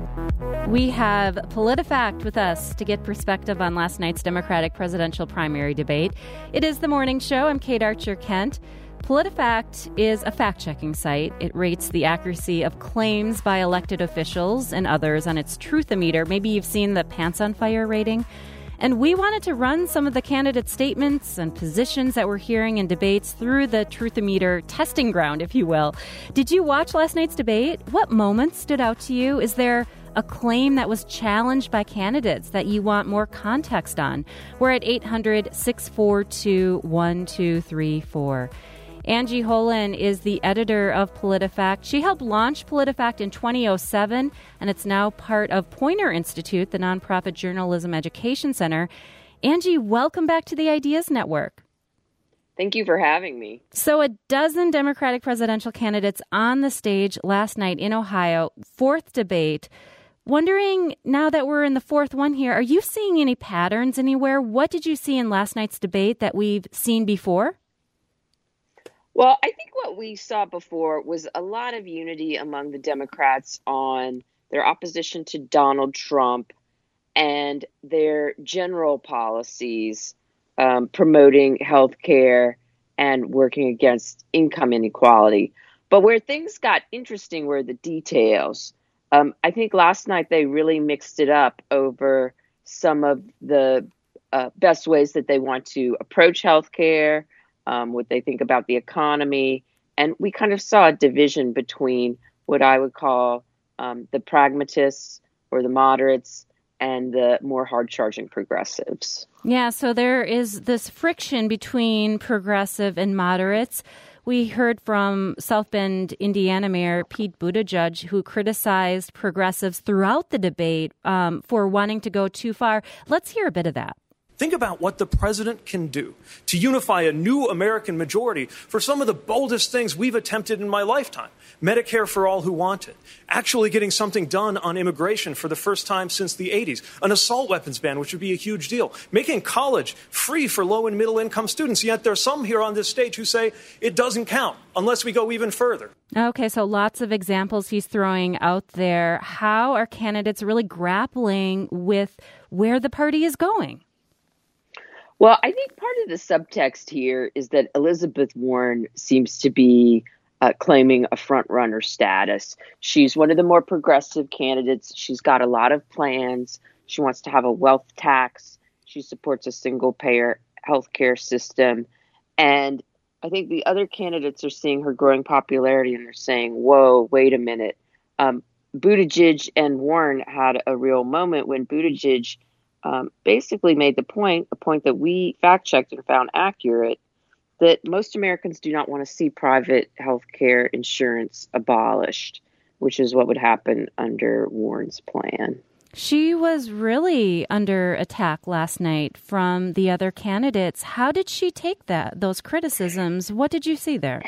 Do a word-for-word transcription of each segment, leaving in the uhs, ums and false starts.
We have PolitiFact with us to get perspective on last night's Democratic presidential primary debate. It is the morning show. I'm Kate Archer-Kent. PolitiFact is a fact-checking site. It rates the accuracy of claims by elected officials and others on its Truthometer. Maybe you've seen the Pants on Fire rating. And we wanted to run some of the candidate statements and positions that we're hearing in debates through the Truthometer testing ground, if you will. Did you watch last night's debate? What moments stood out to you? Is there a claim that was challenged by candidates that you want more context on? We're at eight hundred, six four two, one two three four. Angie Holan is the editor of PolitiFact. She helped launch PolitiFact in twenty oh seven, and it's now part of Poynter Institute, the nonprofit journalism education center. Angie, welcome back to the Ideas Network. Thank you for having me. So a dozen Democratic presidential candidates on the stage last night in Ohio, fourth debate. Wondering, now that we're in the fourth one here, are you seeing any patterns anywhere? What did you see in last night's debate that we've seen before? Well, I think what we saw before was a lot of unity among the Democrats on their opposition to Donald Trump and their general policies um, promoting health care and working against income inequality. But where things got interesting were the details. Um, I think last night they really mixed it up over some of the uh, best ways that they want to approach health care, um, what they think about the economy. And we kind of saw a division between what I would call um, the pragmatists or the moderates and the more hard-charging progressives. Yeah, so there is this friction between progressive and moderates. We heard from South Bend, Indiana Mayor Pete Buttigieg, who criticized progressives throughout the debate um, for wanting to go too far. Let's hear a bit of that. Think about what the president can do to unify a new American majority for some of the boldest things we've attempted in my lifetime. Medicare for all who want it. Actually getting something done on immigration for the first time since the eighties. An assault weapons ban, which would be a huge deal. Making college free for low and middle income students. Yet there are some here on this stage who say it doesn't count unless we go even further. Okay, so lots of examples he's throwing out there. How are candidates really grappling with where the party is going? Well, I think part of the subtext here is that Elizabeth Warren seems to be uh, claiming a front-runner status. She's one of the more progressive candidates. She's got a lot of plans. She wants to have a wealth tax. She supports a single-payer healthcare system. And I think the other candidates are seeing her growing popularity and they're saying, whoa, wait a minute. Um, Buttigieg and Warren had a real moment when Buttigieg Um, basically made the point, a point that we fact-checked and found accurate, that most Americans do not want to see private health care insurance abolished, which is what would happen under Warren's plan. She was really under attack last night from the other candidates. How did she take that, those criticisms? What did you see there?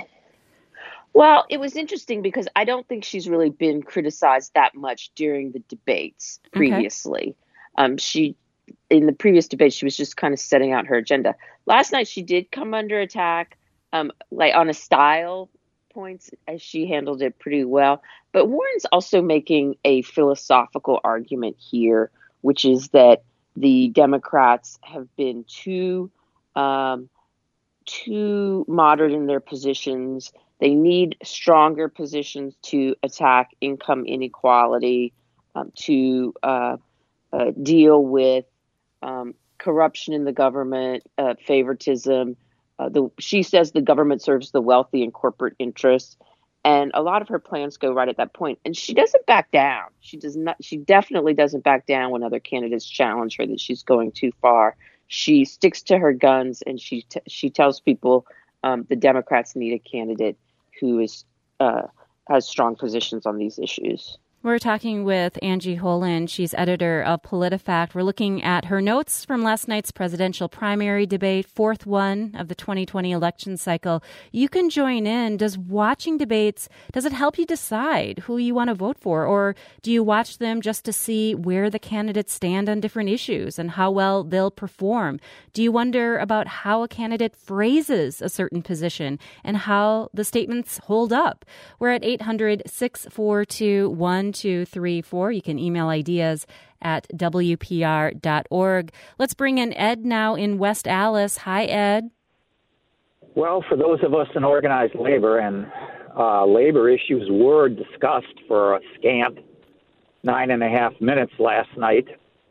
Well, it was interesting because I don't think she's really been criticized that much during the debates previously. Okay. Um, she, in the previous debate, she was just kind of setting out her agenda. Last night, she did come under attack, um, like on a style points, as she handled it pretty well. But Warren's also making a philosophical argument here, which is that the Democrats have been too, um, too moderate in their positions. They need stronger positions to attack income inequality, um, to uh, Uh, deal with um, corruption in the government, uh, favoritism. Uh, the, she says the government serves the wealthy and corporate interests, and a lot of her plans go right at that point. And she doesn't back down. She does not. She definitely doesn't back down when other candidates challenge her that she's going too far. She sticks to her guns, and she t- she tells people um, the Democrats need a candidate who is uh, has strong positions on these issues. We're talking with Angie Holan. She's editor of PolitiFact. We're looking at her notes from last night's presidential primary debate, fourth one of the twenty twenty election cycle. You can join in. Does watching debates, does it help you decide who you want to vote for? Or do you watch them just to see where the candidates stand on different issues and how well they'll perform? Do you wonder about how a candidate phrases a certain position and how the statements hold up? We're at eight hundred, six four two, one one two three four. You can email ideas at W P R dot org. Let's bring in Ed now in West Allis. Hi, Ed. Well, for those of us in organized labor, and uh, labor issues were discussed for a scant nine and a half minutes last night.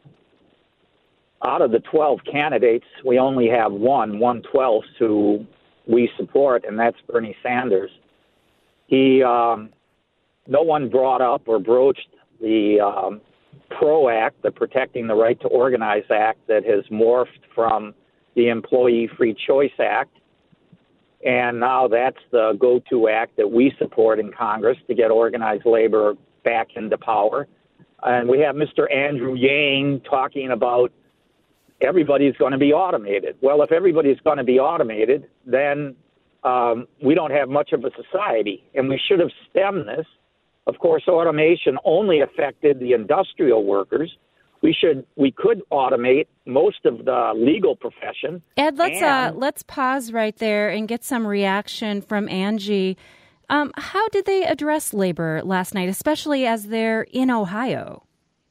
Out of the twelve candidates, we only have one, one-twelfth, who we support, and that's Bernie Sanders. He, um, no one brought up or broached the um, PRO Act, the Protecting the Right to Organize Act, that has morphed from the Employee Free Choice Act. And now that's the go-to act that we support in Congress to get organized labor back into power. And we have Mister Andrew Yang talking about everybody's going to be automated. Well, if everybody's going to be automated, then um, we don't have much of a society. And we should have stemmed this. Of course, automation only affected the industrial workers. We should, we could automate most of the legal profession. Ed, let's and, uh, let's pause right there and get some reaction from Angie. Um, how did they address labor last night, especially as they're in Ohio?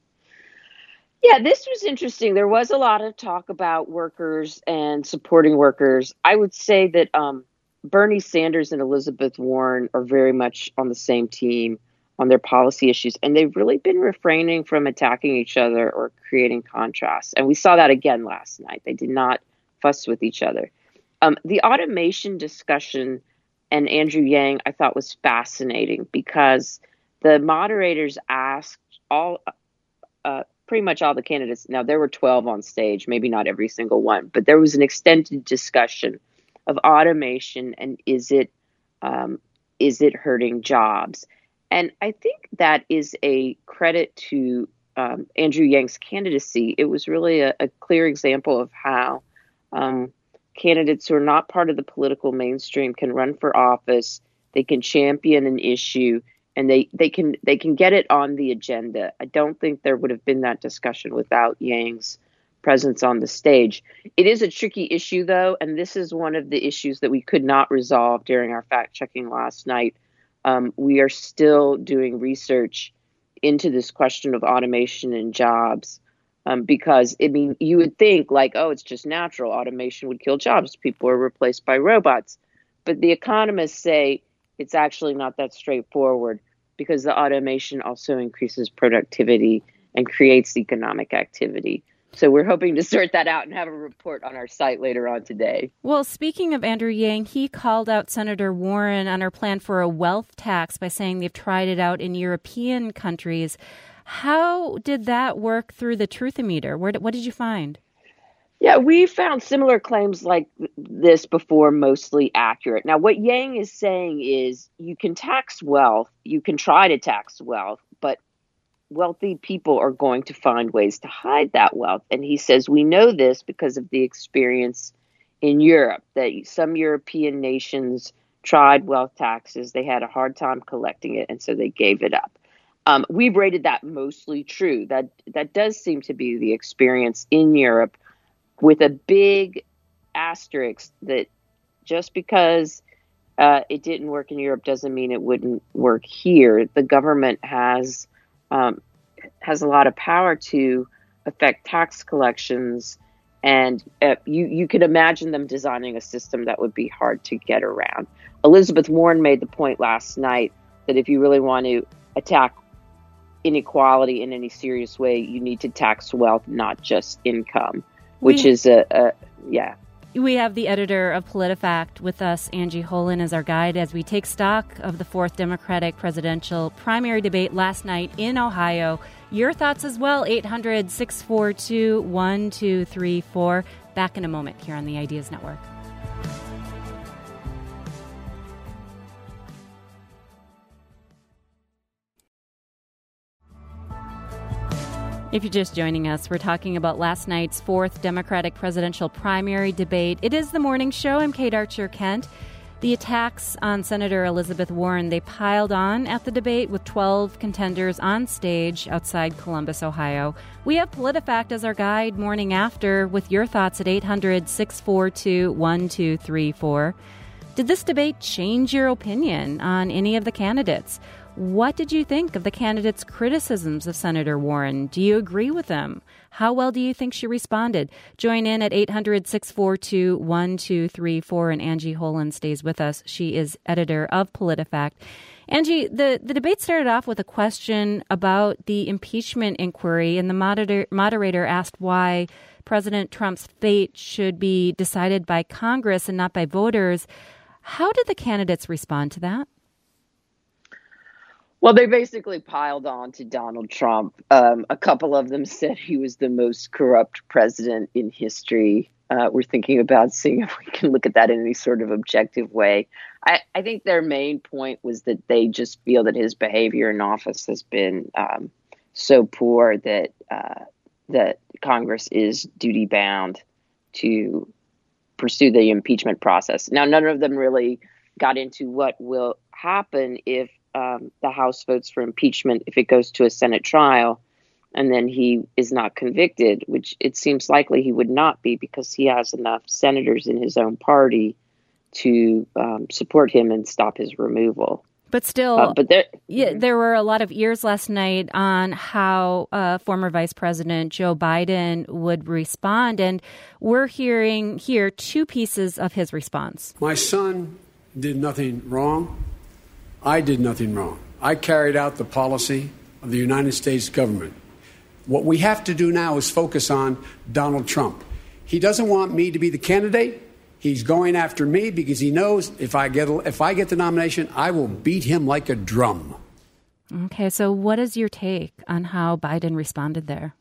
Yeah, this was interesting. There was a lot of talk about workers and supporting workers. I would say that um, Bernie Sanders and Elizabeth Warren are very much on the same team on their policy issues, and they've really been refraining from attacking each other or creating contrasts. And we saw that again last night. They did not fuss with each other. Um, the automation discussion and Andrew Yang, I thought, was fascinating because the moderators asked all, uh, pretty much all the candidates. Now, there were twelve on stage, maybe not every single one, but there was an extended discussion of automation and is it um, is it hurting jobs? And I think that is a credit to um, Andrew Yang's candidacy. It was really a, a clear example of how um, candidates who are not part of the political mainstream can run for office. They can champion an issue, and they, they can they can get it on the agenda. I don't think there would have been that discussion without Yang's presence on the stage. It is a tricky issue, though, and this is one of the issues that we could not resolve during our fact-checking last night. Um, we are still doing research into this question of automation and jobs um, because, I mean, you would think like, oh, it's just natural. Automation would kill jobs. People are replaced by robots. But the economists say it's actually not that straightforward because the automation also increases productivity and creates economic activity. So we're hoping to sort that out and have a report on our site later on today. Well, speaking of Andrew Yang, he called out Senator Warren on her plan for a wealth tax by saying they've tried it out in European countries. How did that work through the Truthometer? Where, what did you find? Yeah, we found similar claims like this before, mostly accurate. Now, what Yang is saying is you can tax wealth, you can try to tax wealth, but wealthy people are going to find ways to hide that wealth. And he says, we know this because of the experience in Europe, that some European nations tried wealth taxes. They had a hard time collecting it, and so they gave it up. Um, we've rated that mostly true. That that does seem to be the experience in Europe, with a big asterisk that just because uh, it didn't work in Europe doesn't mean it wouldn't work here. The government has Um, has a lot of power to affect tax collections, and uh, you you could imagine them designing a system that would be hard to get around. Elizabeth Warren made the point last night that if you really want to attack inequality in any serious way, you need to tax wealth, not just income, which we- is a, a yeah. We have the editor of PolitiFact with us, Angie Holan, as our guide as we take stock of the fourth Democratic presidential primary debate last night in Ohio. Your thoughts as well, eight hundred, six four two, one two three four. Back in a moment here on the Ideas Network. If you're just joining us, we're talking about last night's fourth Democratic presidential primary debate. It is the morning show. I'm Kate Archer-Kent. The attacks on Senator Elizabeth Warren, they piled on at the debate with twelve contenders on stage outside Columbus, Ohio. We have PolitiFact as our guide morning after with your thoughts at eight hundred, six four two, one two three four. Did this debate change your opinion on any of the candidates? What did you think of the candidate's criticisms of Senator Warren? Do you agree with them? How well do you think she responded? Join in at eight hundred, six four two, one two three four, and Angie Holan stays with us. She is editor of PolitiFact. Angie, the, the debate started off with a question about the impeachment inquiry, and the moderator, moderator asked why President Trump's fate should be decided by Congress and not by voters. How did the candidates respond to that? Well, they basically piled on to Donald Trump. Um, a couple of them said he was the most corrupt president in history. Uh, we're thinking about seeing if we can look at that in any sort of objective way. I, I think their main point was that they just feel that his behavior in office has been um, so poor that uh, that Congress is duty bound to pursue the impeachment process. Now, none of them really got into what will happen if um, the House votes for impeachment, if it goes to a Senate trial, and then he is not convicted, which it seems likely he would not be because he has enough senators in his own party to um, support him and stop his removal. But still, uh, but there, yeah, there were a lot of ears last night on how uh, former Vice President Joe Biden would respond. And we're hearing here two pieces of his response. My son did nothing wrong. I did nothing wrong. I carried out the policy of the United States government. What we have to do now is focus on Donald Trump. He doesn't want me to be the candidate. He's going after me because he knows if I get if I get the nomination, I will beat him like a drum. Okay, so what is your take on how Biden responded there?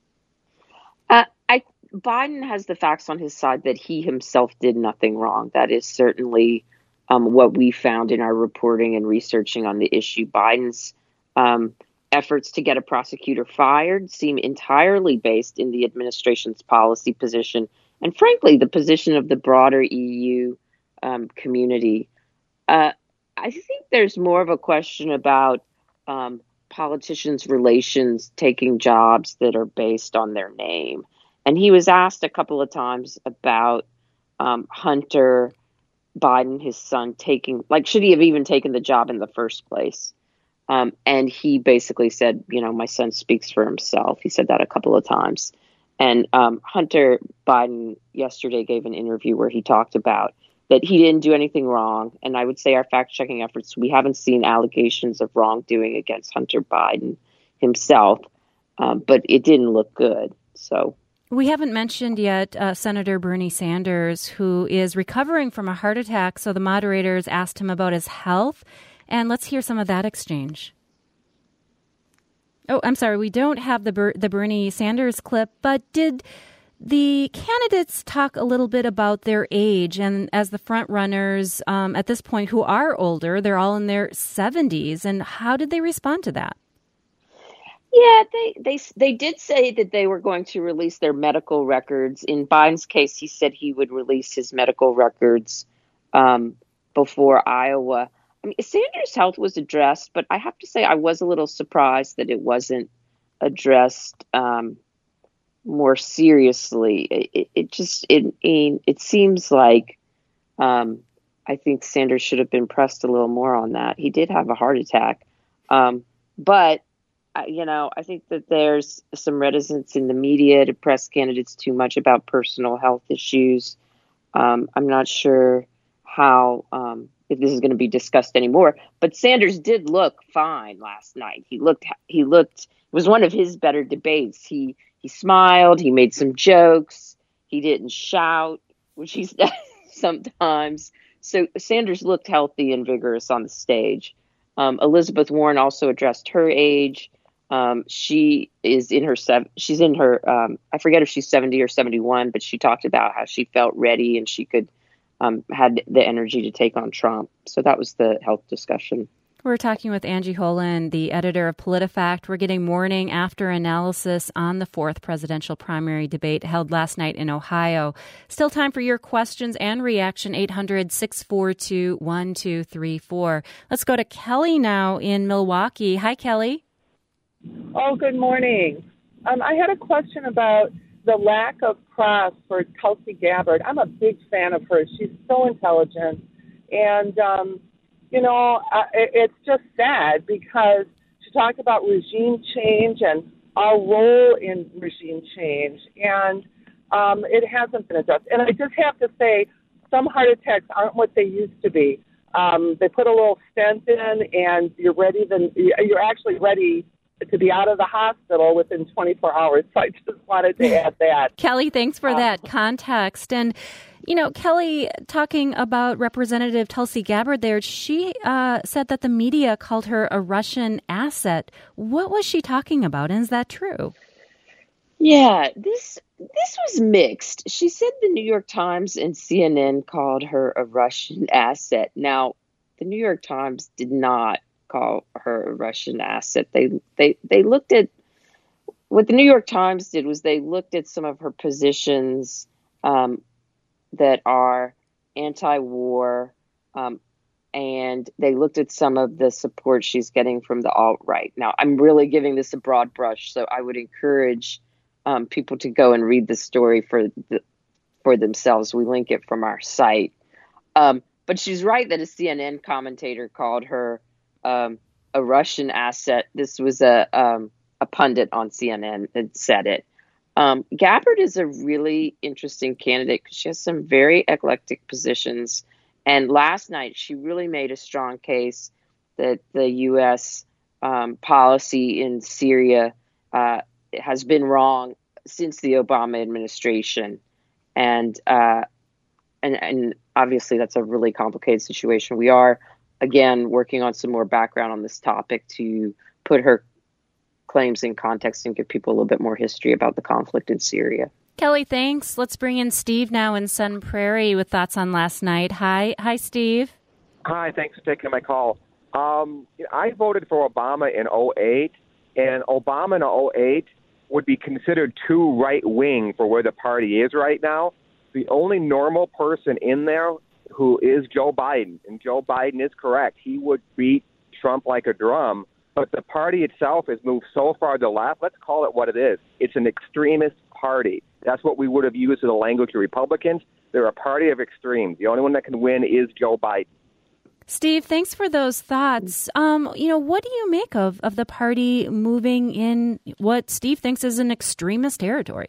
Uh, I Biden has the facts on his side that he himself did nothing wrong. That is certainly um, what we found in our reporting and researching on the issue. Biden's um, efforts to get a prosecutor fired seem entirely based in the administration's policy position and, frankly, the position of the broader E U um, community. Uh, I think there's more of a question about um, politicians' relations taking jobs that are based on their name. And he was asked a couple of times about um, Hunter Biden, his son, taking, like, should he have even taken the job in the first place? Um, and he basically said, you know, my son speaks for himself. He said that a couple of times. And um, Hunter Biden yesterday gave an interview where he talked about that he didn't do anything wrong. And I would say our fact-checking efforts, we haven't seen allegations of wrongdoing against Hunter Biden himself, um, but it didn't look good. So we haven't mentioned yet uh, Senator Bernie Sanders, who is recovering from a heart attack. So the moderators asked him about his health. And let's hear some of that exchange. Oh, I'm sorry, we don't have the Ber- the Bernie Sanders clip, but did the candidates talk a little bit about their age? And as the front runners um, at this point who are older, they're all in their seventies. And how did they respond to that? Yeah, they, they, they did say that they were going to release their medical records. In Biden's case, he said he would release his medical records um, before Iowa. I mean, Sanders' health was addressed, but I have to say I was a little surprised that it wasn't addressed um, more seriously. It, it, it just it, it it seems like um, I think Sanders should have been pressed a little more on that. He did have a heart attack, um, but uh, you know I think that there's some reticence in the media to press candidates too much about personal health issues. Um, I'm not sure how. Um, if this is going to be discussed anymore, but Sanders did look fine last night. He looked, he looked, it was one of his better debates. He, he smiled, he made some jokes. He didn't shout, which he does sometimes. So Sanders looked healthy and vigorous on the stage. Um, Elizabeth Warren also addressed her age. Um, she is in her, sev- she's in her, um, I forget if she's seventy or seventy-one, but she talked about how she felt ready and she could, Um, had the energy to take on Trump. So that was the health discussion. We're talking with Angie Holan, the editor of PolitiFact. We're getting morning after analysis on the fourth presidential primary debate held last night in Ohio. Still time for your questions and reaction, eight hundred, six four two, one two three four. Let's go to Kelly now in Milwaukee. Hi, Kelly. Oh, good morning. Um, I had a question about the lack of press for Tulsi Gabbard. I'm a big fan of hers. She's so intelligent. And um, you know, uh, it, it's just sad because she talked about regime change and our role in regime change, and um, it hasn't been addressed. And I just have to say, some heart attacks aren't what they used to be. Um, they put a little stent in, and you're ready. Then you're actually ready to be out of the hospital within twenty-four hours. So I just wanted to add that. Kelly, thanks for um, that context. And, you know, Kelly, talking about Representative Tulsi Gabbard there, she uh, said that the media called her a Russian asset. What was she talking about? And is that true? Yeah, this this was mixed. She said the New York Times and C N N called her a Russian asset. Now, the New York Times did not call her a Russian asset. They they they looked at what the New York Times did was they looked at some of her positions um, that are anti-war, um, and they looked at some of the support she's getting from the alt-right. Now, I'm really giving this a broad brush, so I would encourage Um, people to go and read the story for the, for themselves. We link it from our site. Um, but she's right that a C N N commentator called her um, a Russian asset. This was a um, a pundit on C N N that said it. Um, Gabbard is a really interesting candidate because she has some very eclectic positions. And last night, she really made a strong case that the U S um, policy in Syria uh, has been wrong since the Obama administration. And, uh, and, and obviously that's a really complicated situation. We are, again, working on some more background on this topic to put her claims in context and give people a little bit more history about the conflict in Syria. Kelly, thanks. Let's bring in Steve now in Sun Prairie with thoughts on last night. Hi. Hi, Steve. Hi, thanks for taking my call. Um, I voted for Obama in oh eight, and Obama in oh eight would be considered too right-wing for where the party is right now. The only normal person in there who is Joe Biden, and Joe Biden is correct. He would beat Trump like a drum, but the party itself has moved so far to the left. Let's call it what it is. It's an extremist party. That's what we would have used as the language of Republicans. They're a party of extremes. The only one that can win is Joe Biden. Steve, thanks for those thoughts. Um, you know, what do you make of, of the party moving in what Steve thinks is an extremist territory?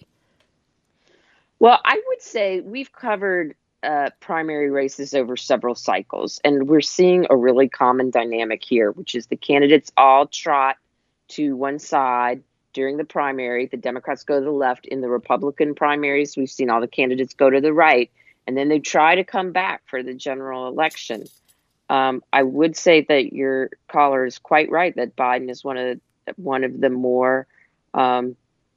Well, I would say we've covered uh, primary races over several cycles, and we're seeing a really common dynamic here, which is the candidates all trot to one side during the primary. The Democrats go to the left. In the Republican primaries, we've seen all the candidates go to the right, and then they try to come back for the general election. Um, I would say that your caller is quite right that Biden is one of one of the more um,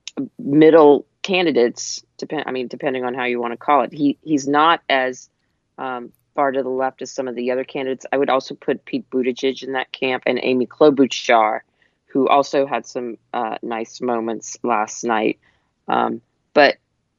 middle candidates. Depend, I mean, depending on how you want to call it, he he's not as um, far to the left as some of the other candidates. I would also put Pete Buttigieg in that camp and Amy Klobuchar, who also had some uh, nice moments last night. Um, but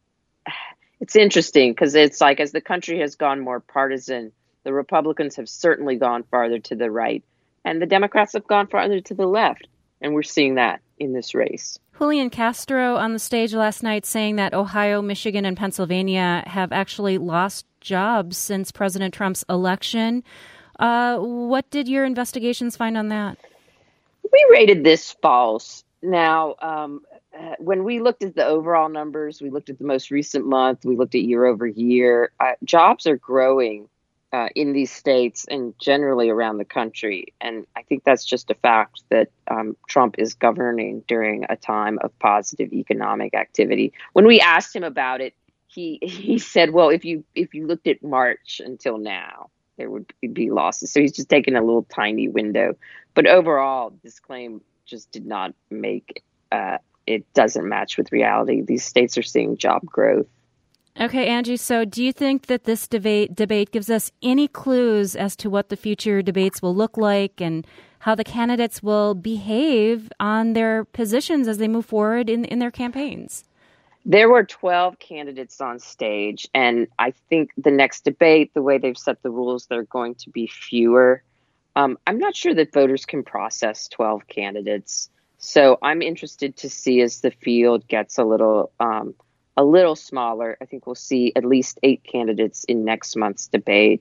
it's interesting because it's like as the country has gone more partisan, the Republicans have certainly gone farther to the right, and the Democrats have gone farther to the left. And we're seeing that in this race. Julian Castro on the stage last night saying that Ohio, Michigan, and Pennsylvania have actually lost jobs since President Trump's election. Uh, what did your investigations find on that? We rated this false. Now, um, uh, when we looked at the overall numbers, we looked at the most recent month, we looked at year over year, uh, jobs are growing Uh, in these states and generally around the country. And I think that's just a fact that um, Trump is governing during a time of positive economic activity. When we asked him about it, he he said, well, if you if you looked at March until now, there would be losses. So he's just taking a little tiny window. But overall, this claim just did not make, uh, it doesn't match with reality. These states are seeing job growth. Okay, Angie, so do you think that this debate debate gives us any clues as to what the future debates will look like and how the candidates will behave on their positions as they move forward in, in their campaigns? There were twelve candidates on stage, and I think the next debate, the way they've set the rules, they're going to be fewer. Um, I'm not sure that voters can process twelve candidates, so I'm interested to see as the field gets a little um, a little smaller. I think we'll see at least eight candidates in next month's debate.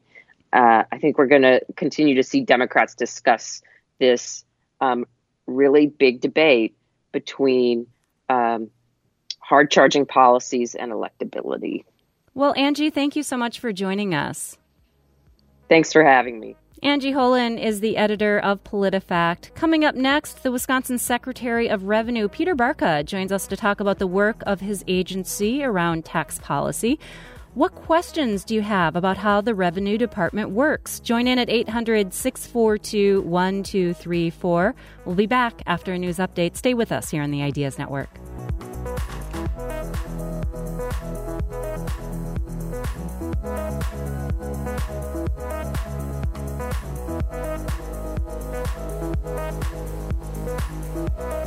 uh, I think we're going to continue to see Democrats discuss this um, really big debate between um, hard-charging policies and electability. Well, Angie, thank you so much for joining us. Thanks for having me. Angie Holan is the editor of PolitiFact. Coming up next, the Wisconsin Secretary of Revenue, Peter Barca, joins us to talk about the work of his agency around tax policy. What questions do you have about how the Revenue Department works? Join in at eight hundred, six four two, one two three four. We'll be back after a news update. Stay with us here on the Ideas Network. Thank you.